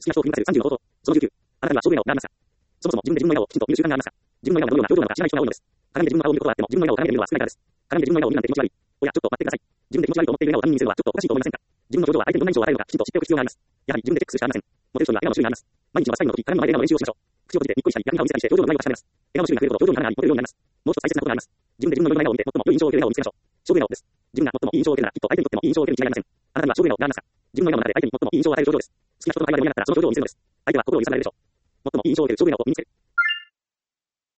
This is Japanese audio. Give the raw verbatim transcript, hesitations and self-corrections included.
きな人を振り向かせるさんじゅうの方法。そのじゅうきゅう。あなたには勝負笑顔がありますか？そもそも自分で自分の笑顔をきちんと見る習慣がありますか？自分の笑顔がどのような表情なのか知らない人が多いのです。鏡で自分の顔を見ることがあっても、自分の笑顔を鏡で見るのは少ないからです。鏡で自分の笑顔を見るなんて気持ち悪い。おや、ちょっと待ってください。自分で気持ち悪いと思っている笑顔を他人に見せるのはちょっとおかしいと思いませんか？自分の表情は相手にどんな印象を与えるのかきちんと知っておく必要があります。やはり自分でチェックするしかありません。モテる人には笑顔の種類があります。毎日の朝の時、鏡の前で笑顔の練習をしましょう。口を閉じてにっこりしたり、逆に顔を見せたりして表情のないを確かめます。笑顔の種類が増えるほど表情の体が似てるようになります。もう一つ大切なことがあります。自分で自分の笑顔を見て最も良い印象を受ける笑顔を見つけましょう。勝負笑顔です。自分が最もいい印象を受けるならきっと相手にとってもいい印象を受けるに違いありません。あなたには勝負笑顔がありますか？自分の笑顔の中で相手に最もいい印象を与える表情です。好きな人の会話でも嫌だったらその表情を見せるのです。相手は心を揺さぶられるでしょう。最もいい印象を受ける勝負笑顔を身につける。